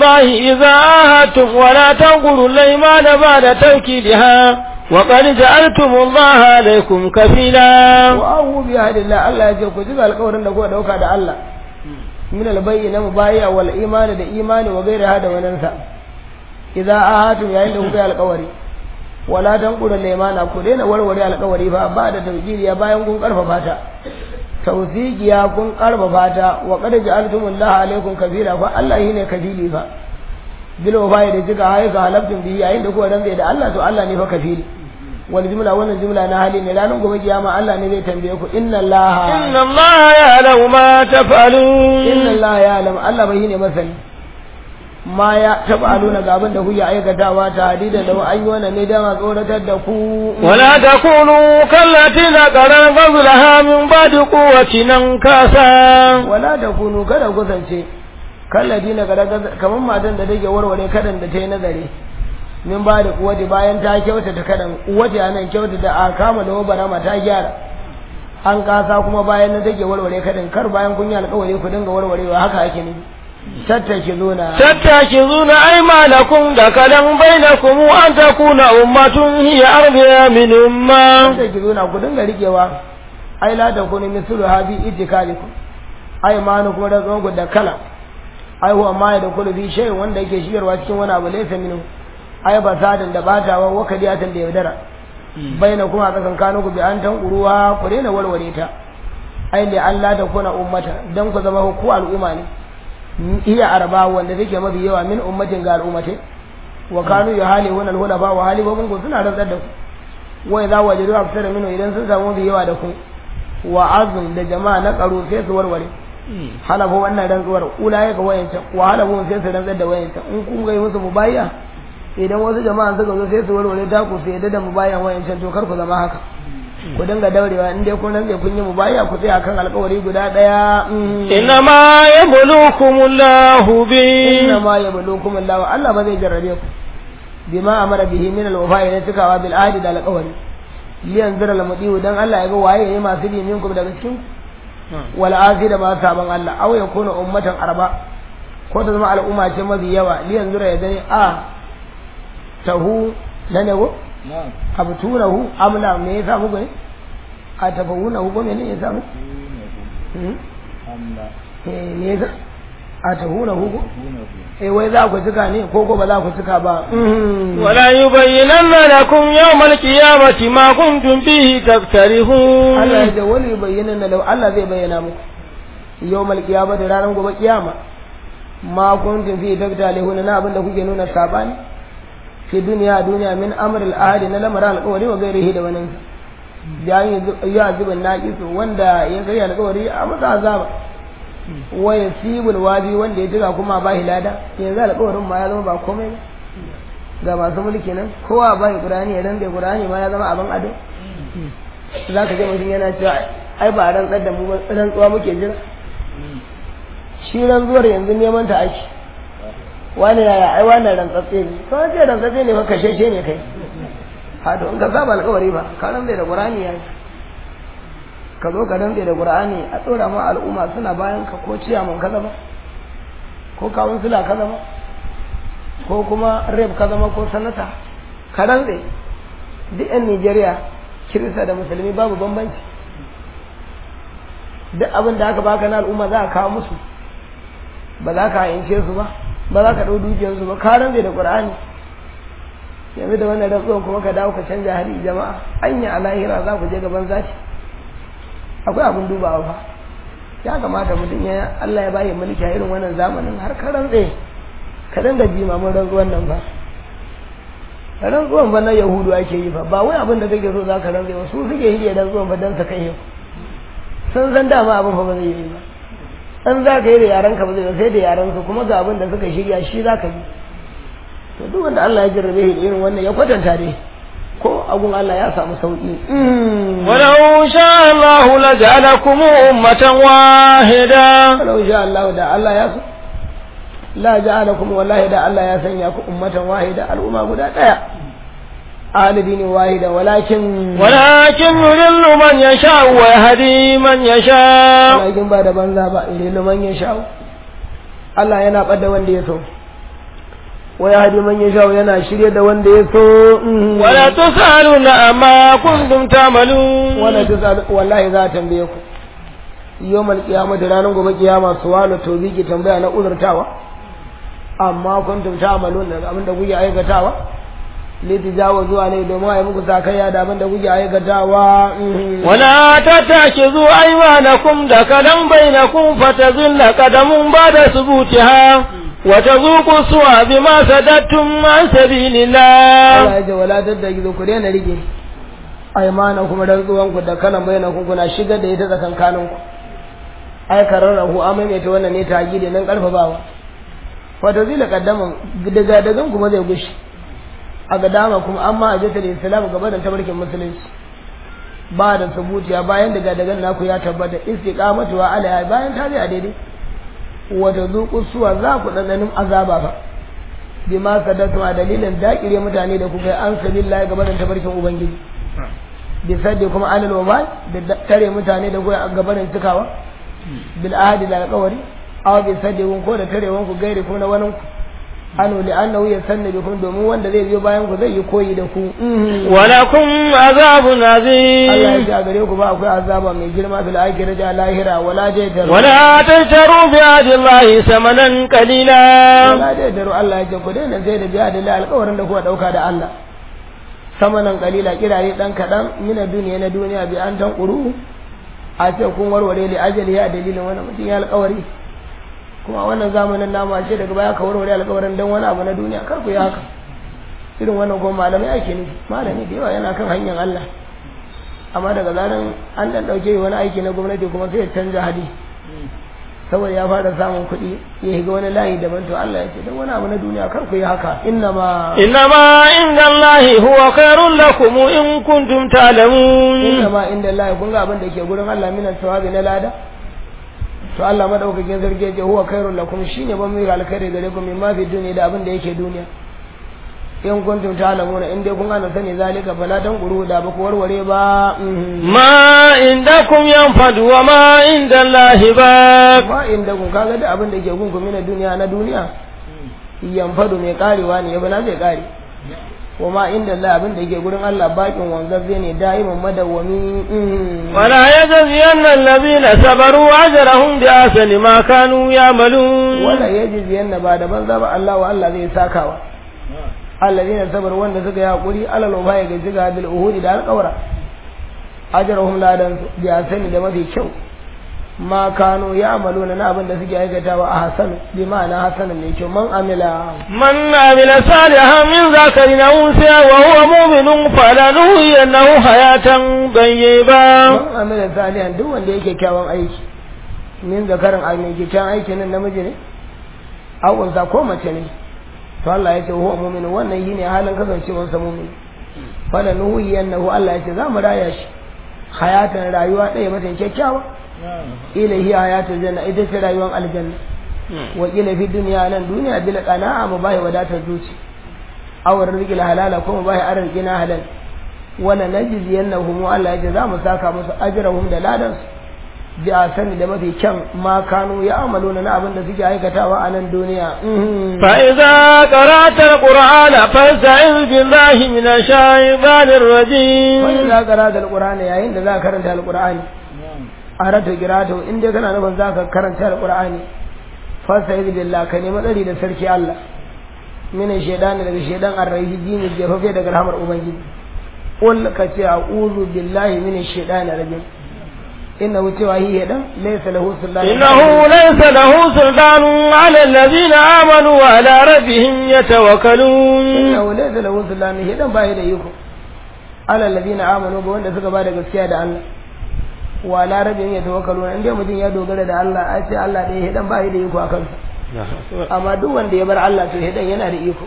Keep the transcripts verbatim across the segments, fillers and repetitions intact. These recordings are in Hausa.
الله إذا عاهدتم ولا تنقضوا الأيمان بعد توكيدها وقد جعلتم الله عليكم كفيلا وأوفوا بعهد الله الله يجي ku jiga alƙawarin da kuka dauka da Allah min albayna mubaya wal iman da imani wa gairi hada wannan sa idza ahatu yayin da kuka yi alƙawari wala tanqulu limana ku daina warware alƙawari fa ba da tawjiriya bayan kun karfafa ta tawziqiya kun karfafa ta wa qad ja'altumullaha alaikum kafila fa Allah shine kafili fa bil wafa'i da jiga haika halaftum bi yayin da kuka rantsa da Allah to Allah ne fa kafili wal jumla wannan jumla na hali ne ranar gobe kiyama Allah ne zai tambaye ku inna Allah inna Allah ya'lamu ma taf'alun inna Allah ya'lamu Allah bai ne masani ma ya taf'aluna ga abin da kuke aikatawa ta hadida da an yi wannan ne dan a tsoratar da ku wala takunu kallatina qaran ghazlaha min ba'di quwwatin kasa wala takunu kada kusance kalladina kaman matan da take warware kadan da ta yi nazari min ba da kuwati bayan ta kyautata kadan kuwati anan kyautata a kama da wabara ma ta gyara an kasa kuma bayan na take warware kadan kar bayan kun yi alƙawari ku dinga warwarewa haka ake ne tattaki zuna tattaki zuna aymanakum da kadan bainakum an takuna ummatun hiya arbiya min umma tattaki zuna ku dinga rikewa ai la takunu mislu habi itikalikum aymanukum da zongo da kala ai huwa ma da kullu bi shay wanda yake shigarwa cikin wani abu laysa minhu ai ba sadin da batawa wakadiyatan da yaudara baina kuma kasan kanu ku bi an tan uruwa ku daina warware ta ai da Allah da kuna ummata dan ku zama ku al'umma ne iya arba wanda take mafi yawa min ummatin ga al'ummate wa kanu yuhalihuna al-hulafa wa halibun ku suna rantsar da ku wai za wajidu aksara minhu idan sun samu mafi yawa da ku wa azm da jama'a na tsaro sai su warware halafa wannan rantsuwar ulaye ga wayanta wa halafu sai su rantsar da wayanta in kun ga musu mubayya idan wasu jama'a suka zo sai su warware ta ku sai da mubayyan wayancan to kar ku zama haka ku dinga daurewa in dai kun rantsa kun yi mubayya ku tsaya kan alƙawari guda daya inna ma yablukumullahu bi inna ma yablukumullahu Allah ba zai jarrabe ku bima amara bihi min alwafa'i da cikawa bil ahdi da alƙawari liyanzira al-mudiu dan Allah ya ga waye ne masu bi minkum daga cikin wal azi da ma saban Allah aw yakunu ummatan arba ko ta zama al'umma ce mafi yawa liyanzira ya gani a tahu nane go abtunahu amla me yasa muku ne a tafawunahu ko me ne yasa muku amla eh me yasa a tahunahu ko eh wai za ku cika ne ko ko ba za ku cika ba wala yubayyinanna lakum yawmal qiyamati ma kuntum bihi taftarihun Allah ya wali yubayyinanna law Allah zai bayyana muku yawmal qiyamati ranar gobe kiyama ma kuntum bihi taftarihun na abinda kuke nuna sabani fi duniya duniya min amril ahadi na lamarin alƙawari wa gairihi da wani yayin ya zubin naqisu wanda ya kai alƙawari a masa azaba wa yasibul wadi wanda ya jira kuma ba hilada yanzu alƙawarin ma ya zama ba komai ba ga masu mulki nan kowa ba ya qur'ani ya rande qur'ani ma ya zama abin ado zaka je mutum yana cewa ai ba ran tsar da mu ba rantsuwa muke jira shi rantsuwar yanzu neman ta ake wani yaya ai wannan rantsatse ne to ce rantsatse ne fa kasheshe ne kai ha to in ka saba alƙawari ba ka rantsa da qur'ani yayi ka zo ka rantsa da qur'ani a tsora ma al'umma suna bayan ka ko ciya mun kaza ba ko kawun sula kaza ba ko kuma rep kaza ba ko sanata ka rantsa duk yan Nigeria kirista da musulmi babu bambanci duk abin da aka baka na al'umma za ka kawo musu ba za ka hayince su ba ba za ka ɗau dukiyarsu ba ka rantsa da qur'ani yanzu da wannan rantsuwan kuma ka dawo ka canja hali jama'a anya a lahira za ku je gaban zaki akwai abin dubawa fa ya kamata mutum ya Allah ya bayi mulki a irin wannan zamanin har ka rantse ka dinga jimamin rantsuwan nan ba rantsuwan ba na yahudu ake yi fa ba wai abin da kake so za ka rantse ba su suke yi da rantsuwan ba dan sa kai sun san dama abin fa ba zai yi ba an za ka yi da yaran ka ba zai sai da yaran su kuma ga abin da suka shirya shi za ka yi to duk wanda Allah ya jarrabe shi irin wannan ya kwatanta dai ko agun Allah ya samu sauki walau sha Allah la ja'alakum ummatan wahida walau sha Allah da Allah ya so la ja'alakum wallahi da Allah ya sanya ku ummatan wahida al'umma guda daya ahli dini wahida walakin walakin yudillu man yasha wa yahdi man yasha walakin ba da banza ba yudillu man yasha Allah yana bada wanda ya so wa yahdi man yasha yana shirye da wanda ya so wala tusaluna amma kuntum ta'malun wala tusalu wallahi za ta tambaye ku yawmal qiyamah da ranar gobe kiyama suwalu tawbiki tambaya na uzurtawa amma kuntum ta'malun da abinda kuke aikatawa litijawazu alai domin ai muku zakaya da abinda kuke aikatawa wala tatakizu aymanakum da kalam bainakum fatazilla qadamun ba'da subutiha wa tazuqu su'a bima sadattum an sabilillah Allah ya wala tatakizu ku dena rige aymanakum rantsuwan ku da kalam bainakum kuna shigar da ita tsakankanin ku ai kararrahu amai ta wannan ne ta gide nan karfafawa fatazilla qadamun daga dagan kuma zai gushi a ga dama kuma amma a jata da islam gaba da tabarkin musulunci ba da subutiya bayan daga daga naku ya tabbata istiqamatu wa ala bayan ta zai a daidai wata zuku suwa za ku dananin azaba fa bima sadatu a dalilin dakire mutane da kuka an sabillahi gaba da tabarkin ubangiji bi sadde kuma alal wabal da tare mutane da kuka gaba da tukawa bil ahdi da alqawari aw bi sadde ko da tarewan ku gairi kuma na wani anu li annahu yasanna bikum domin wanda zai biyo bayan ku zai yi koyi da ku walakum azabun azim Allah ya gare ku ba akwai azaba mai girma fil akhirati da lahira wala jaytaru wala tajtaru bi adillahi samanan qalila wala jaytaru Allah ya ce ku daina zai da biya da alƙawarin da kuka dauka da Allah samanan qalila kirare dan kadan mina duniya na duniya bi an tan quru a ce kun warware li ajali ya dalilin wannan mutum ya alƙawari kuma wannan zamanin namu ce daga baya ka warware alƙawarin dan wani abu na duniya kar ku yi haka irin wannan kuma malamai ake nufi malami da yawa yana kan hanyar Allah amma daga zaran an dan dauke wani aiki na gwamnati kuma sai ya canja hadi saboda ya fara samun kuɗi ya higa wani layi daban to Allah ya ce dan wani abu na duniya kar ku yi haka innama innama indallahi huwa khairul lakum in kuntum ta'lamun innama indallahi kun ga abin da ke gurin Allah minan sawabi na lada to Allah madaukakin sarki yake huwa khairul lakum shine ban mai alkhairi gare ku min ma fi duniya da abin da yake duniya in kuntum ta'lamuna in dai kun gane sani zalika fala dan guru da ba ku warware ba ma indakum yanfadu wa ma indallahi ba ma indakum kaga da abin da yake gun ku mina duniya na duniya yanfadu mai karewa ne yaba na zai kare wa ma inda Allah abin da yake gurin Allah bakin wanzazze ne da'iman madawwami wala yajziyanna allazina sabaru ajrahum bi asani ma kanu ya'malun wala yajziyanna ba da banza ba Allah wa Allah zai sakawa allazina sabaru wanda suka yi hakuri alal wafai ga jiga bil uhudi da alqawra ajrahum ladan bi asani da mafi kyau ma kanu ya'maluna na abin da suke aikatawa a hasan bi ma'ana hasanan ne kyau man amila man amila salihan min zakarin aw unsa wa huwa mu'minun falanuhyiyannahu hayatan tayyiba man amila salihan duk wanda yake kyawun aiki min zakarin ai mai kyawun aiki nan namiji ne aw unsa ko mace ne to Allah ya ce huwa mu'minun wannan shine halin kasancewar sa mu'min falanuhyiyannahu Allah ya ce za mu raya shi hayatan rayuwa ɗaya mata kyakkyawa ila hiya hayatul janna ita ce rayuwar aljanna wa ila fi dunya nan duniya bil qana'a mu bai wadatar zuci awar rizqil halala kuma bai arziki na halal wala najziyannahum Allah ya za mu saka musu ajrahum da ladan bi asani da mafi kyan ma kanu ya amaluna na abin da suke aikatawa a nan duniya fa idza qara'ta alqur'ana fasta'iz billahi minash shaitanir rajim fa idza qara'ta alqur'ana yayin da za ka karanta alqur'ani arata girato in dai kana nufin zaka karanta alqur'ani fasta'iz billahi ka nemi tsari da sarki Allah mina shaytan daga shaytan arrajim jefafe daga rahmar ubangiji qul ka ce a'udhu billahi minash shaitanir rajim إنه توهي دم ليس له سلطان إنه ليس له سلطان على الذين آمنوا وعلى ربهم يتوكلون إنه ليس له سلطان هي دم باهي ديكم على الذين آمنوا بوند سكا بعد gaskiya da Allah وعلى ربهم يتوكلون inda mutum ya dogara da Allah a ce Allah dai hidan bahi da iko akan sa amma duk wanda ya bar Allah to hidan yana da iko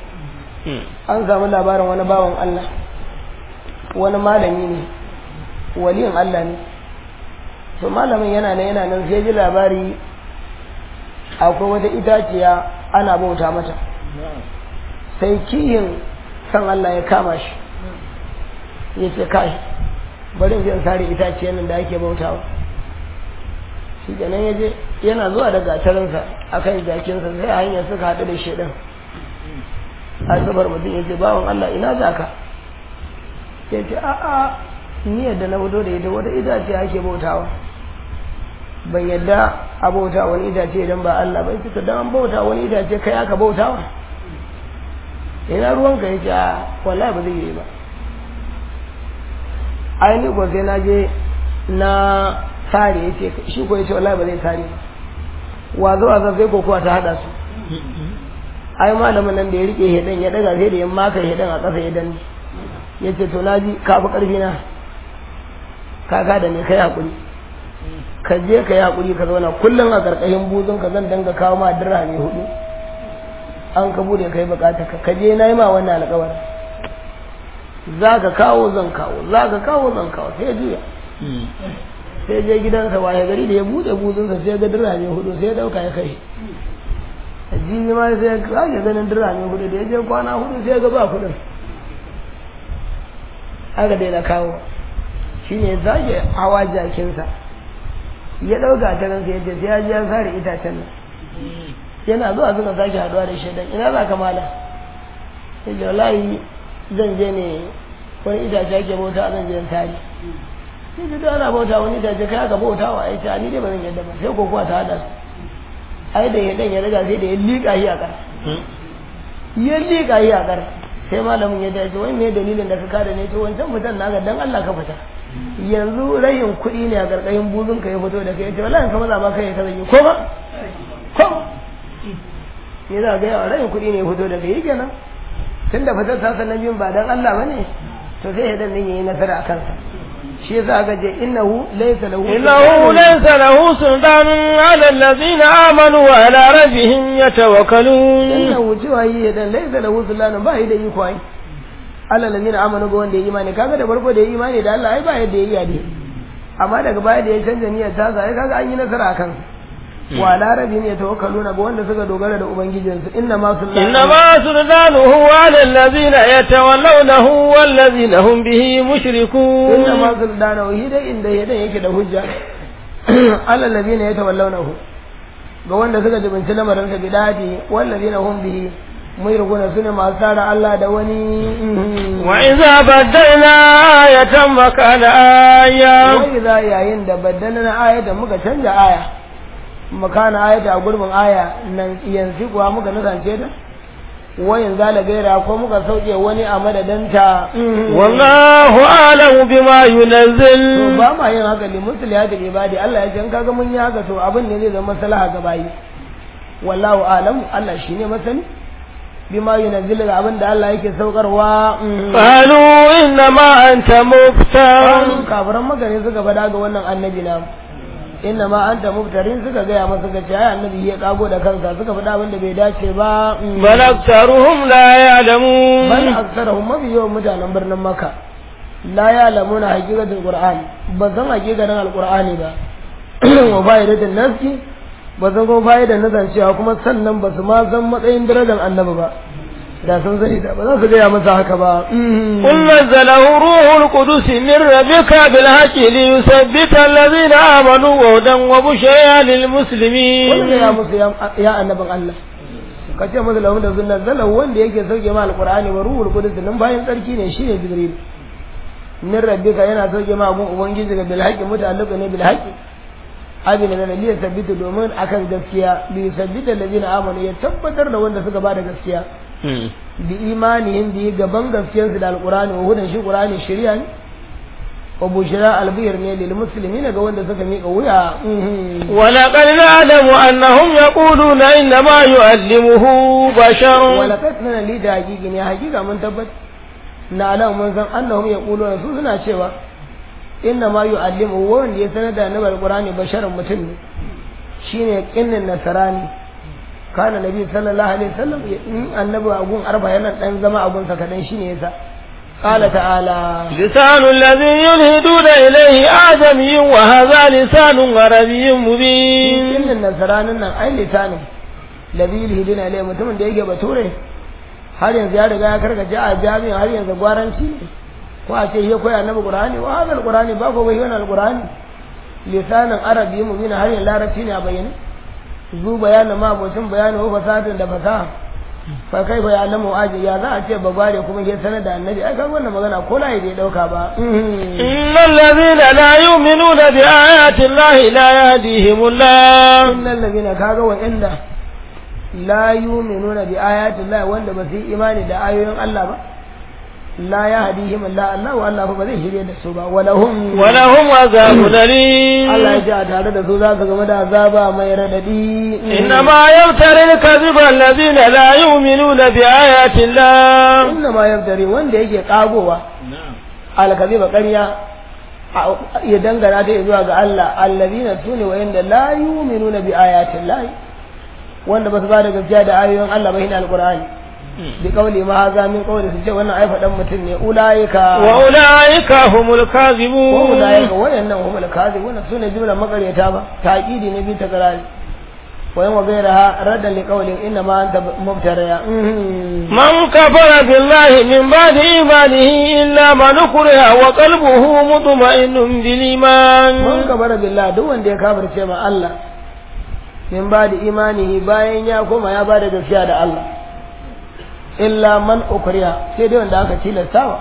an samu labarin wani bawan Allah wani malami ne waliyin Allah ne to malamin yana nan yana nan sai ji labari akwai wata itaciya ana bauta mata sai kiyin san Allah ya kama shi ya ce kai bari in sare itaciyar nan da ake bautawa shi kenan ya je yana zuwa da gatarinsa a kan jakinsa sai a hanyar suka haɗu da shaidan asabar mutum ya ce bawan Allah ina za ka ya ce a'a ni yadda na fito da ita wata itace ake bautawa ban yadda a bauta wani itace idan ba Allah ba ita dan an bauta wani itace kai aka bautawa ina ruwanka ya ce a wallahi ba zai yi ba aini ko sai na je na sare ya ce shi ko ya ce wallahi ba zai sare ba wazo wazo sai ko kuwa ta hada su ai malamin nan da ya rike hedan ya daga sai da yamma kai hedan a kasa hedan ya ce to naji ka fi karfi na kaga da ne kai hakuri ka je ka yi hakuri ka zauna kullum a karkashin buzun ka zan danga kawo ma dirhami hudu an ka bude kai bukata ka ka je nayi ma wannan alƙawari za ka kawo zan kawo za ka kawo zan kawo sai juya sai je gidansa waye gari da ya bude buzunsa sai ga dirhami hudu sai ya dauka ya kai jini ma sai ya kage ganin dirhami hudu da ya je kwana hudu sai ya ga ba kudin aka daina kawo shine ya zage hawa jakinsa ya dauka ta ransa ya ce sai ya ji ya sare itacen nan yana zuwa suka sake haduwa da shaidan ina za ka mala sai ce wallahi zan je ne wani itace ake bauta zan je tare sai ce da ana bauta wani itace kai aka bauta wa ai ta ni dai ba zan yadda ba sai ko kuwa ta hada su ai da yadan ya riga sai da ya liƙa shi a kar ya liƙa shi a kar sai malamin ya dace wai me dalilin da ka kada ne to wancan mutan naka dan Allah ka fita yanzu rayin kuɗi ne a karkashin buzun ka ya fito da kai ce wallahi ka maza ba kai ka zai ko ba ko ne za ga yawa rayin kuɗi ne ya fito da kai kenan tunda fitar sa sanan biyun ba dan Allah bane to sai yadan din yayi nasara a kansa shi yasa aka ce innahu laysa lahu innahu laysa lahu sultanun ala allazina amanu wa ala rabbihim yatawakkalun innahu cewa yi yadan laysa lahu sultanun ba yi da iko ai ala allazina amanu ga wanda ya imani kaga da farko da ya imani da Allah ai ba yadda yayi yadi amma daga baya da ya canza niyyar ta sai kaga an yi nasara akan wa ala rabbihim yatawakkaluna ga wanda suka dogara da ubangijinsu inna ma sultanu inna ma sultanuhu ala allazina yatawallawnahu wallazina hum bihi mushrikun inna ma sultanahu hidai inda yadan yake da hujja ala allazina yatawallawnahu ga wanda suka jibinci lamarin sa bidadi wallazina hum bihi mushrikuna sune masu tsara Allah da wani wa idza badalna ayatan makana aya wa idza yayin da badalna ayatan muka canja aya makana ayata a gurbin aya nan yanzu kuwa muka nusance ta wayan zala gaira ko muka sauke wani a madadanta wallahu a'lamu bima yunazzil to ba ma yin haka li muslihati ibadi Allah ya ce in kaga mun yi haka to abin ne zai zama maslaha ga bayi wallahu a'lamu Allah shine masani bima yunazzil ga abin da Allah yake saukarwa qalu inna ma anta muftar kafiran magana suka faɗa ga wannan annabi na inna ma anta muftarin suka gaya masa ga cewa annabi ya kago da kansa suka faɗa abin da bai dace ba bal aktharuhum la ya'lamun bal aktharuhum mafi yawan mutanen birnin Makka la ya'lamuna haqiqatul qur'an ba san haqiqanin alqur'ani ba wa fa'idatul nafsi ba san ko fa'idar nazancewa kuma sannan ba su ma san matsayin darajar annabi ba da sun sani da ba za su gaya masa haka ba qul nazzalahu ruhul qudus min rabbika bil haqqi li yuthabbita alladhina amanu wa hudan wa bushra lil muslimin wannan ya musu ya annabin Allah kace musu lahu da sunna zalahu wanda yake sauke ma alqur'ani wa ruhul qudus nan bayan tsarki ne shine jibril min rabbika yana sauke ma abun ubangiji ga bil haqqi muta'alliq ne bil haqqi abin da nabi ya tabbata domin akan gaskiya bi sabbita alladhina amanu ya tabbatar da wanda suka bada gaskiya bi imanihim bi gaban gaskiyarsu da alqur'ani wa hudan shi qur'ani shari'a ne wa bushra albir ne lil muslimin ga wanda suka mika wuya wa laqad na'lamu annahum yaquluna inna ma yu'allimuhu bashar wa laqad nana li da hakiki ne hakika mun tabbat na'lamu mun san annahum yaquluna su suna cewa inna ma yu'allimuhu wanda ya sanar da annabi alqur'ani basharun mutum ne shine kinnin nasarani kana nabi sallallahu alaihi wasallam annabi agun arba yana dan zama agun sa kadan shine yasa qala ta'ala lisanul ladhi yulhiduna ilayhi ajamiyyun wa hadha lisanun arabiyyun mubin innan nasaranin nan ai lisanin ladhi yulhiduna ilayhi mutumin da yake bature har yanzu ya riga ya karkace a jami'a har yanzu gwaranci ko a ce ya koya annabi qur'ani wa hadha alqur'ani ba ko bai wannan alqur'ani lisanin arabiyyun mubin har yanzu larabci ne a bayyane zu bayanin ma abocin bayanin wa fasatin da fasaha fa kai fa ya lamu aji ya za a ce bagware kuma ke sanar da annabi ai kan wannan magana ko layi bai dauka ba innal ladhina la yu'minuna bi ayati llahi la yahdihimullah innal ladhina kaga wa'anda la yu'minuna bi ayati llahi wanda ba su yi imani da ayoyin Allah ba la yahdihim Allah Allah wa Allah ba zai shirye da su ba walahum walahum azabun alim Allah ya ji a tare da su za su game da azaba mai radadi inna ma yamtari al-kadhiba alladhina la yu'minuna bi ayati Allah inna ma yamtari wanda yake kagowa al-kadhiba ƙarya ya dangana ta zuwa ga Allah alladhina sune wayanda la yu'minuna bi ayati Allah wanda ba su ba da gaskiya da ayoyin Allah ba hin al-Qur'ani bi kauli ma haza min kauli su ce wannan ai faɗan mutum ne ulaika wa ulaika humul kadhibun wa ulaika wayannan humul kadhibun sune jumla makareta ba taqidi ne bi takrari wayan wa gairaha radda li qawli inna ma anta mubtariya man kafara billahi min ba'di imanihi illa man ukriha wa qalbuhu mutma'innun bil iman man kafara billahi duk wanda ya kafirce ma Allah min ba'di imanihi bayan ya koma ya bada gaskiya da Allah illa man ukriya sai dai wanda aka tilastawa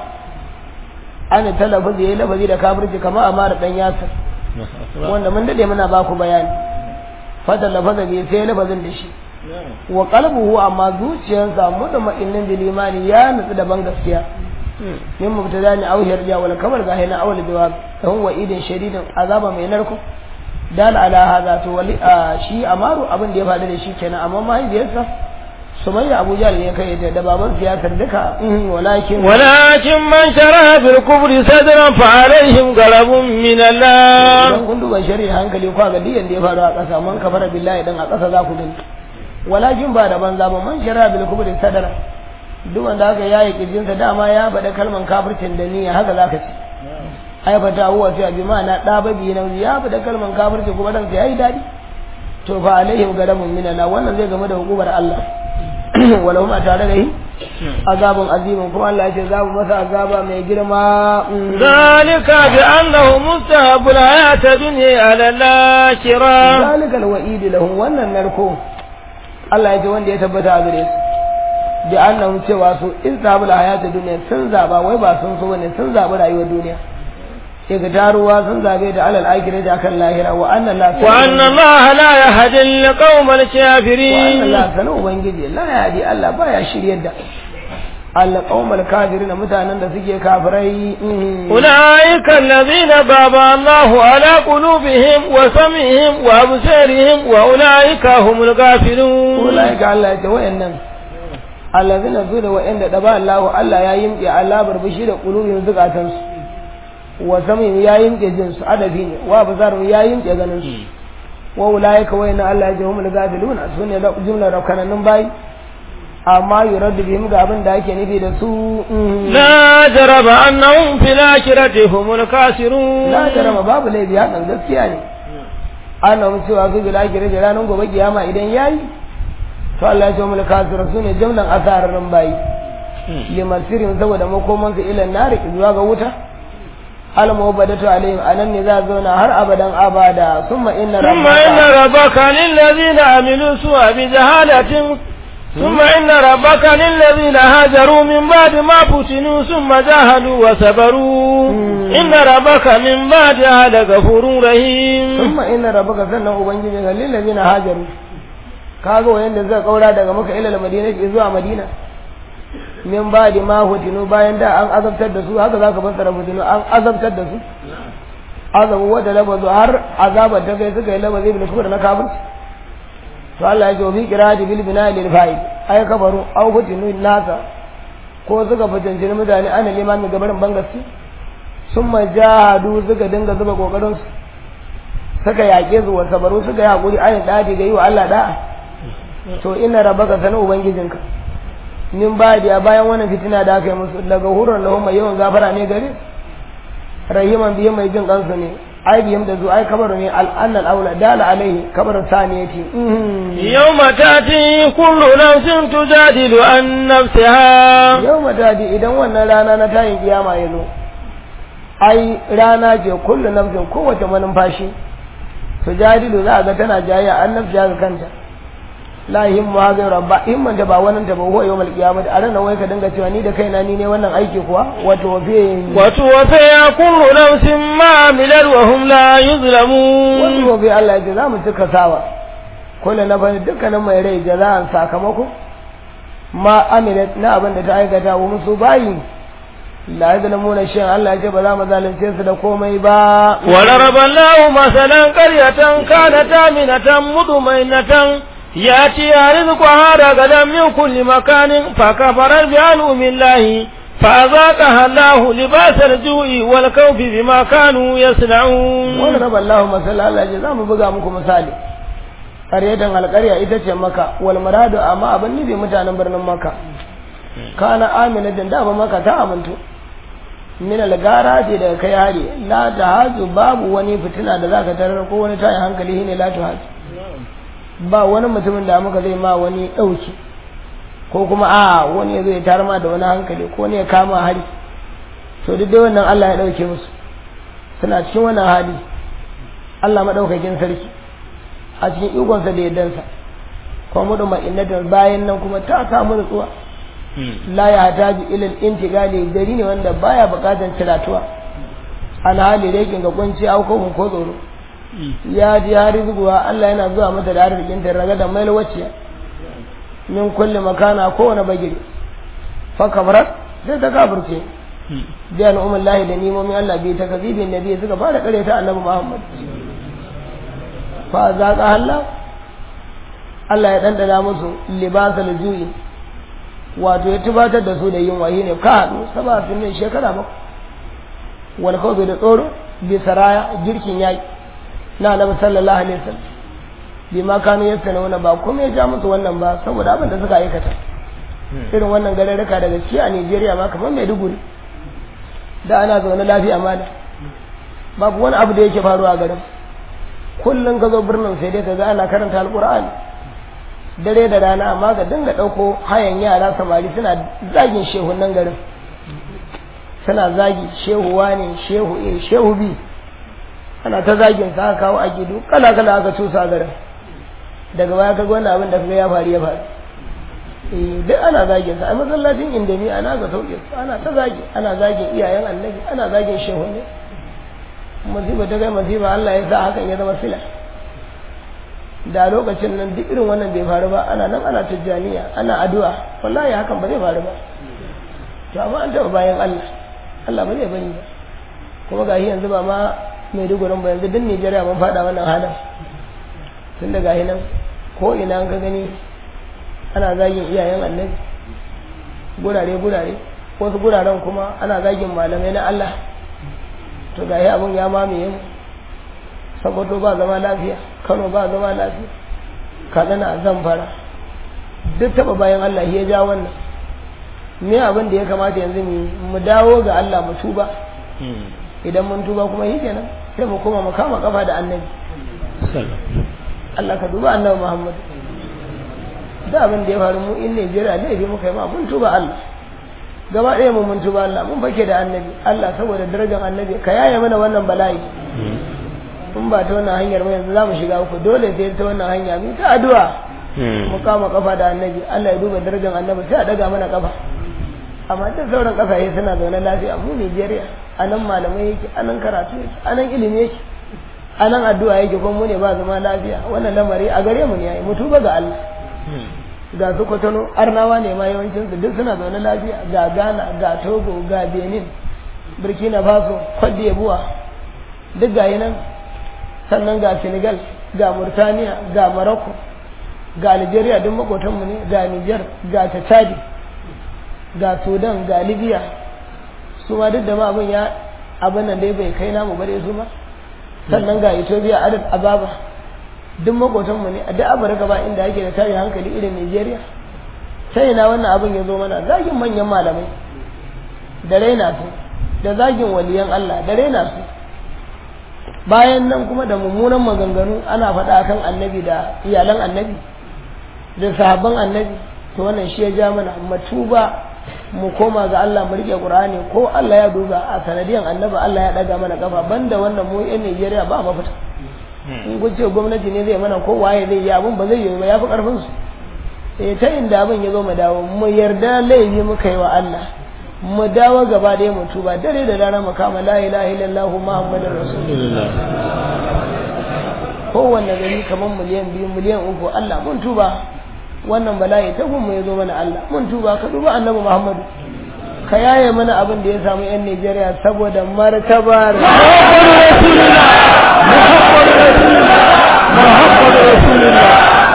ana talafazi yayi lafazi da kafirci kamar amara dan yasir wanda mun dade muna ba ku bayani fata lafaza bai sai lafazin da shi wa qalbuhu amma zuciyarsa mutma'innin bil imani ya nutsu da ban gaskiya min mubtada ne aw yarja wala kamar ga hina awal jawab dan wa idin shadidin azaba mai narko dal ala hada to wali shi amaru abin da ya faɗa da shi kenan amma mahaifiyarsa sumayya abu jahl ne kai da baban siyasar duka walakin walakin man shara bil kufri sadran fa alaihim galabun min Allah dan kun duba shari'a hankali kwa ga diyan da ya faru a ƙasa man kafara billahi dan a ƙasa za ku gani walakin ba da banza ba man shara bil kufri sadran duk wanda aka yayi kijin sa dama ya faɗa kalman kafircin da niyya haka zaka ce ai fata huwa sai bi ma'ana da babi na ya faɗa kalman kafirci kuma dan sai yayi dadi to fa alaihim galabun min Allah wannan zai game da hukumar Allah walau ma tare da yi azabun azimin kuma Allah ya ce za mu masa azaba mai girma zalika bi annahu mustahabul hayata dunya ala al-akhirah zalika alwa'id lahum wannan narko Allah ya ce wanda ya tabbata a gare su bi annahu cewa su istahabul hayata dunya sun zaba wai ba sun so ne sun zaba rayuwar duniya igdaruwa sun zabe da alal akhirah da akan lahira wa anna la wa anna Allah la yahdi al-qawm al-kafirin wa anna la sanu ubangiji la yahdi Allah baya shiryar da al-qawm al-kafirin mutanen da suke kafirai ulaika alladhina baba Allah ala qulubihim wa sam'ihim wa absarihim wa ulaika humul ghafilun ulaika Allah ya ce wayannan alladhina zuda wa'anda da ba Allah Allah ya yimke Allah barbishi da qulubihim zukatansu wa samin ya yinke jin su adabi ne wa bazaru ya yinke ganin su wa ulaika wa inna Allah yajhumul gafilun sunne da jumlar rakananun bai amma yuraddu bihim ga abin da ake nufi da su la jaraba annahum fil akhirati humul kasirun la jaraba babu laifi hakan gaskiya ne annahum cewa su bil akhirati ranan gobe kiyama idan yayi to Allah yajhumul kasirun sunne jumlan asararin bai limasirin saboda makoman su ila nari zuwa ga wuta al-mubaddatu alaihim anan ne za zauna har abadan abada summa inna rabbaka summa inna rabbaka lil ladina amilu su'a bi jahalatin summa inna rabbaka lil ladina hajaru min ba'di ma futinu summa jahadu wa sabaru inna rabbaka min ba'di hada ghafurur rahim summa inna rabbaka sannan ubangiji ga lil ladina hajaru kaga wayanda zai kaura daga Makka ila Madina zuwa Madina min ba da ma hutinu bayan da an azabtar da su haka zaka fassara hutinu an azabtar da su azabu wanda labazu har azabar da kai suka yi labazi bil kufr na kafir to Allah ya ce bi qira'ati bil bina lil fa'il ay kafaru aw hutinu nasa ko suka fitanci mutane ana limamin gabarin bangaski sun majahadu suka dinga zuba kokarin su suka yake su wa sabaru suka yi hakuri ayin dadi ga yi wa Allah da'a to inna rabbaka sanu ubangijinka min badi a bayan wannan fitina da aka yi musu daga hurun lahum mai yawan gafara ne gare rahiman biyan mai jin kansu ne ai biyam da zu ai kabaru ne al-annal aula dala alaihi kabaru saniyati yawma tati kullu nafsin tujadilu an nafsiha yawma tati idan wannan rana na tayin kiyama ya zo ai rana ce kullu nafsin kowace manumfashi tujadilu za ga tana jayya an nafsiha ga kanta la himmu hadha rabba himman da ba wannan da ba huwa yawmal qiyamah a ranar wai ka dinga cewa ni da kaina ni ne wannan aiki kuwa wato wafe wato wafe ya kullu nafsin ma amilat wa hum la yuzlamun wato wafe Allah ya ce za mu cika sawa kullu na bani dukkanin mai rai jaza'an sakamako ma amilat na abin da ta aikata wa musu bayi la yuzlamuna shay Allah ya ce ba za mu zalunce su da komai ba wa daraballahu masalan qaryatan kanat aminatan mutmainatan ياتي رزقها رغدا من كل مكان فكفرت بأنعم الله فأذاقها الله لباس الجوع والخوف بما كانوا يصنعون وضرب الله مثلا الله جزاء بغا muku misali qaryatan alqarya ita ce maka wal maradu amma abin nufi mutanen birnin maka kana aminatan da ba maka ta amintu min algara ce daga kai hari la tahazu babu wani fitina da zaka tarar ko wani tayin hankali ne la tahazu ba wani mutumin da muka zai ma wani ɗauki ko kuma a wani ya zai tarma da wani hankali ko ne ya kama hari to duk dai wannan Allah ya ɗauke musu suna cikin wannan hali Allah maɗaukakin sarki a cikin ikonsa da yaddansa kuma mudu ma'innatar bayan nan kuma ta samu nutsuwa la ya hataji ilal intigali gari ne wanda baya buƙatar tiratuwa an hali rekin ga kunci aukowin ko tsoro ya ji ya rizguwa Allah yana zuwa mata da arzikin ta raga da mail wacce min kulli makana kowane bagire fa kabarat sai ta kafirce biya na umar lahi da nimomin Allah bai ta kazibin nabi suka fara kare ta annabi Muhammad fa zaqa Allah Allah ya dandana musu libasal ju'i wato ya tubatar da su da yin wahi ne ka hadu sabafin ne shekara ba wal khawfi da tsoro bi saraya girkin yaki na annabi sallallahu alaihi wasallam bima kanu yasanuna ba kuma ya ja musu wannan ba saboda abin da suka aikata irin wannan gararraka daga ci a Nigeria ma kamar Maiduguri da ana zaune lafiya ma da babu wani abu da yake faruwa a garin kullun ka zo birnin sai dai ka ga ana karanta alqur'ani dare da rana amma ga dinga dauko hayan yara samari suna zagin shehunan garin suna zagi shehuwa ne shehu eh shehu bi ana ta zagin sa aka kawo a gido kala kala aka tusa garin daga baya kaga wannan abin da kaga ya faru ya faru eh duk ana zagin sa a masallacin indami ana ga sauke ana ta zagi ana zagin iyayen annabi ana zagin shehunne musiba ta kai musiba Allah ya sa hakan ya zama sila da lokacin nan duk irin wannan bai faru ba ana nan ana tijjaniya ana addu'a wallahi hakan ba zai faru ba to amma an taɓa bayan Allah Allah ba zai bani ba kuma gashi yanzu ba ma mai dugurin ba yanzu din Nigeria mun fada wannan halin tun daga hinan ko ina an ka gani ana zagin iyayen annabi gurare gurare wasu guraren kuma ana zagin malamai na Allah to gashi abun ya mamaye mu saboda ba zama lafiya Kano ba zama lafiya Kaduna Zamfara duk taba bayan Allah ya ja wannan me abin da ya kamata yanzu mu dawo ga Allah mu tuba idan mun tuba kuma yi kenan sai mu koma mu kama kafa da annabi Allah ka duba annabi Muhammad da abin da ya faru mu in Najeriya ne bi muka yi ma mun tuba Allah gaba ɗaya mu mun tuba Allah mun fake da annabi Allah saboda darajar annabi ka yaye mana wannan bala'i in ba ta wannan hanyar ba yanzu za mu shiga uku dole sai ta wannan hanya mu ta addu'a mu kama kafa da annabi Allah ya duba darajar annabi sai a daga mana kafa amma duk sauran kasashe suna zaune lafiya mu Najeriya anan malamai yake anan karatu yake anan ilimi yake anan addu'a yake kuma mu ne ba zama lafiya wannan lamari a gare mu ne yayi mu tuba ga Allah ga su Kotono Arnawa ne ma yawancin su duk suna zaune lafiya ga Ghana ga Togo ga Benin Burkina Faso Cote d'Ivoire duk ga nan sannan ga Senegal ga Mauritania ga Morocco ga Algeria duk makotanmu ne ga Niger ga Chad ga Sudan ga Libya su ma duk da ma abin ya abin nan dai bai kai namu bare su ma sannan ga Ethiopia Addis Ababa duk makotanmu ne a duk Afirka ba inda yake da tashi hankali irin Nigeria sai na wannan abin ya zo mana zagin manyan malamai da raina su da zagin waliyan Allah da raina su bayan nan kuma da mummunan maganganu ana faɗa kan annabi da iyalan annabi da sahabban annabi to wannan shi ya ja mana matuba mu koma ga Allah mu rike Qur'ani ko Allah ya duba a sanadiyan annabi Allah ya daga mana kafa banda wannan mu yan Najeriya ba mafita in guje gwamnati ne zai mana ko waye zai yi abun ba zai yi ba yafi karfin su eh ta inda abin ya zo mu dawo mu yarda laifi muka yi wa Allah mu dawo gaba da mu tuba dare da rana mu kama la ilaha illallah muhammadur rasulullah kowanne gari kaman miliyan biyu miliyan uku Allah mun tuba wannan bala'i ta gun mu ya zo mana Allah mun tuba ka duba annabi Muhammadu ka yaye mana abin da ya samu yan Najeriya saboda martabar rasulullah muhammadur rasulullah muhammadur rasulullah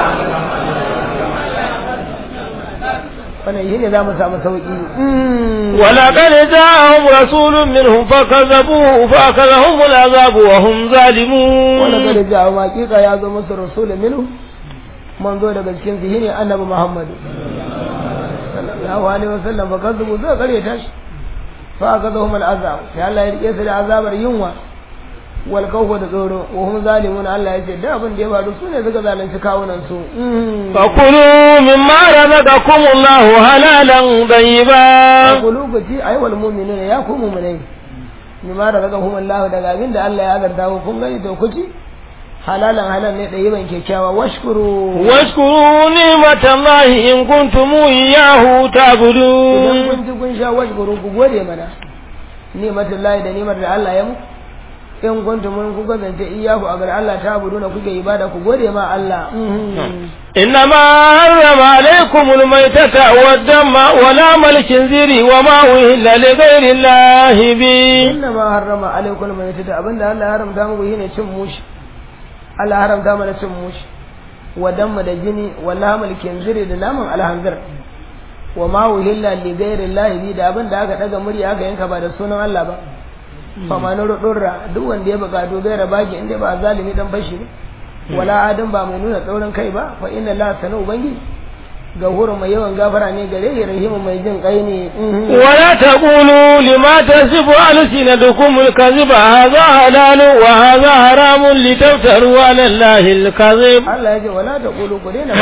wannan yine zamu samu sauki wala qad ja'ahum rasulun minhum fakazzabuhu fa akhadhahum al'azab wa hum zalimun wala qad ja'ahum haqiqa ya zo musu rasulun minhum manzo daga cikin su shine annabi Muhammad sallallahu alaihi wasallam fakazzabu zai kare tashi fa akhadhahum al'azab sai Allah ya rike su da azabar yunwa wal kawfa da tsoro wa hum zalimun Allah ya ce da abin da ya faru sune suka zalunci kawunan su fakulu mimma razaqakum Allah halalan tayyiba fakulu guji ay wal mu'minuna ya ku mu'minai mimma razaqakum Allah daga abin da Allah ya azarta ku kun gani to kuci halalan halal ne tayyiban kyakkyawa washkuru washkuru ni'matallahi in kuntum iyyahu ta'budun idan kun ji kun sha washkuru ku gode mana ni'matallahi da ni'mar da Allah ya mu in kuntum mun ku gazance iyahu agar Allah ta buduna kuke ibada ku gode ma Allah innama harrama alaykumul maytata wad-damma wa lamal khinziri wa ma uhilla li ghayri llahi bi innama harrama alaykumul maytata abinda Allah ya haramta muku shine cin mushi Allah ya haramta mana cin mushi wa damma da jini wa lamal khinziri da naman alhanzir wa ma uhilla li ghayri llahi bi da abinda aka daga murya aka yanka ba da sunan Allah ba famanin rudurra duk wanda ya bukatu gaira baki inda ba zalimi dan fashi ba wala adam ba mai nuna tsaurin kai ba fa inna la sanu ubangi gahurun mai yawan gafara ne gare ya rahimu mai jin kai ne wala taqulu lima tasifu alsinatukum alkaziba hadha halalu wa hadha haramun litaftaru ala allahi alkazib Allah yace wala taqulu ku daina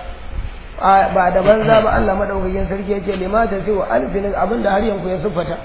ba ba da banza ba Allah madaukakin sarki yace lima tasifu alsin abinda har yanku ya sufata